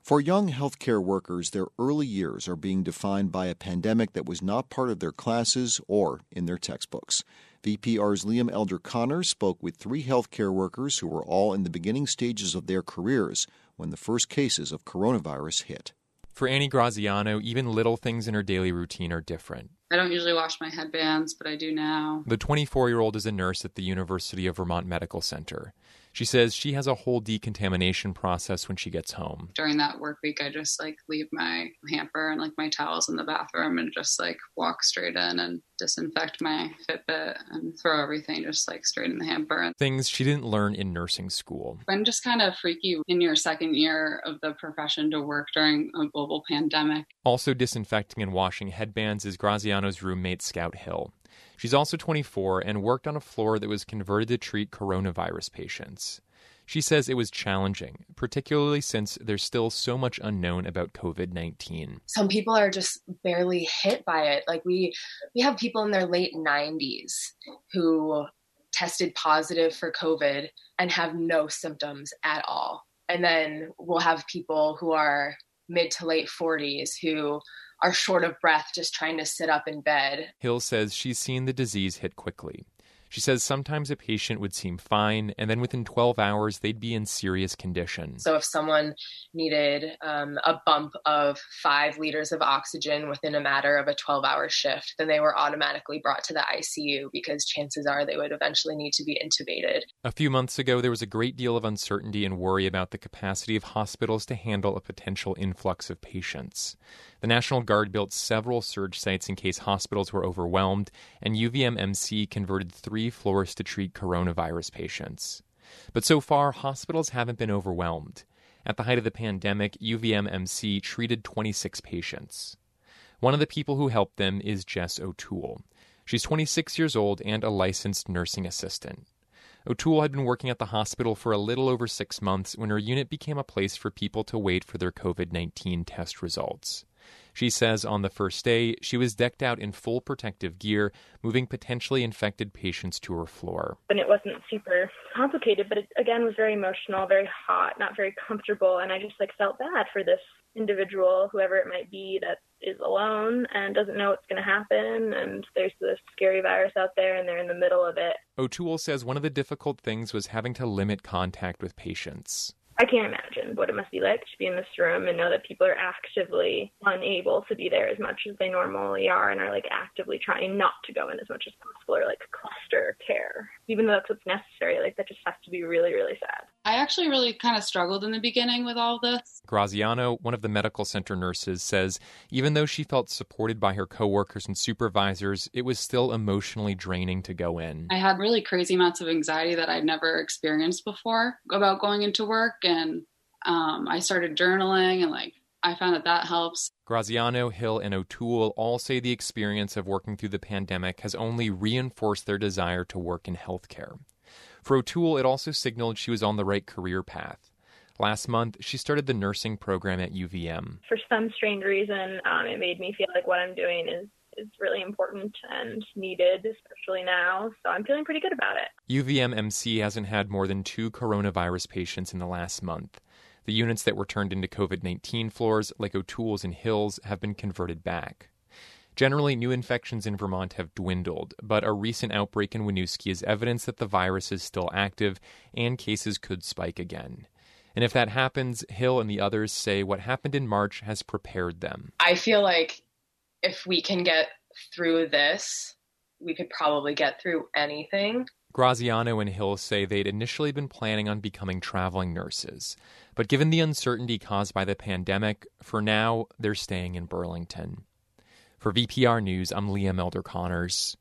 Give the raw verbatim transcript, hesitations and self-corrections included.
For young healthcare workers, their early years are being defined by a pandemic that was not part of their classes or in their textbooks. V P R's Liam Elder-Connors spoke with three healthcare workers who were all in the beginning stages of their careers when the first cases of coronavirus hit. For Annie Graziano, even little things in her daily routine are different. I don't usually wash my headbands, but I do now. The twenty-four-year-old is a nurse at the University of Vermont Medical Center. She says she has a whole decontamination process when she gets home. During that work week, I just like leave my hamper and like my towels in the bathroom and just like walk straight in and disinfect my Fitbit and throw everything just like straight in the hamper. Things she didn't learn in nursing school. Been just kind of freaky in your second year of the profession to work during a global pandemic. Also disinfecting and washing headbands is Graziano's roommate, Scout Hill. She's also twenty-four and worked on a floor that was converted to treat coronavirus patients. She says it was challenging, particularly since there's still so much unknown about covid nineteen. Some people are just barely hit by it. Like we, we have people in their late nineties who tested positive for COVID and have no symptoms at all. And then we'll have people who are mid to late forties who are short of breath just trying to sit up in bed. Hill says she's seen the disease hit quickly. She says sometimes a patient would seem fine, and then within twelve hours, they'd be in serious condition. So if someone needed um, a bump of five liters of oxygen within a matter of a twelve-hour shift, then they were automatically brought to the I C U because chances are they would eventually need to be intubated. A few months ago, there was a great deal of uncertainty and worry about the capacity of hospitals to handle a potential influx of patients. The National Guard built several surge sites in case hospitals were overwhelmed, and U V M M C converted three floors to treat coronavirus patients. But so far, hospitals haven't been overwhelmed. At the height of the pandemic, U V M M C treated twenty-six patients. One of the people who helped them is Jess O'Toole. She's twenty-six years old and a licensed nursing assistant. O'Toole had been working at the hospital for a little over six months when her unit became a place for people to wait for their covid nineteen test results. She says on the first day, she was decked out in full protective gear, moving potentially infected patients to her floor. And it wasn't super complicated, but it, again, was very emotional, very hot, not very comfortable. And I just like felt bad for this individual, whoever it might be, that is alone and doesn't know what's going to happen. And there's this scary virus out there and they're in the middle of it. O'Toole says one of the difficult things was having to limit contact with patients. I can't imagine what it must be like to be in this room and know that people are actively unable to be there as much as they normally are and are like actively trying not to go in as much as possible or like cluster care. Even though that's what's necessary, like that just has to be really, really sad. I actually really kind of struggled in the beginning with all this. Graziano, one of the medical center nurses, says even though she felt supported by her coworkers and supervisors, it was still emotionally draining to go in. I had really crazy amounts of anxiety that I'd never experienced before about going into work. And um, I started journaling and like I found that that helps. Graziano, Hill, and O'Toole all say the experience of working through the pandemic has only reinforced their desire to work in healthcare. For O'Toole, it also signaled she was on the right career path. Last month, she started the nursing program at U V M. For some strange reason, um, it made me feel like what I'm doing is is really important and needed, especially now. So I'm feeling pretty good about it. U V M M C hasn't had more than two coronavirus patients in the last month. The units that were turned into covid nineteen floors, like O'Toole's and Hill's, have been converted back. Generally, new infections in Vermont have dwindled, but a recent outbreak in Winooski is evidence that the virus is still active and cases could spike again. And if that happens, Hill and the others say what happened in March has prepared them. I feel like if we can get through this, we could probably get through anything. Graziano and Hill say they'd initially been planning on becoming traveling nurses, but given the uncertainty caused by the pandemic, for now, they're staying in Burlington. For V P R News, I'm Liam Elder-Connors.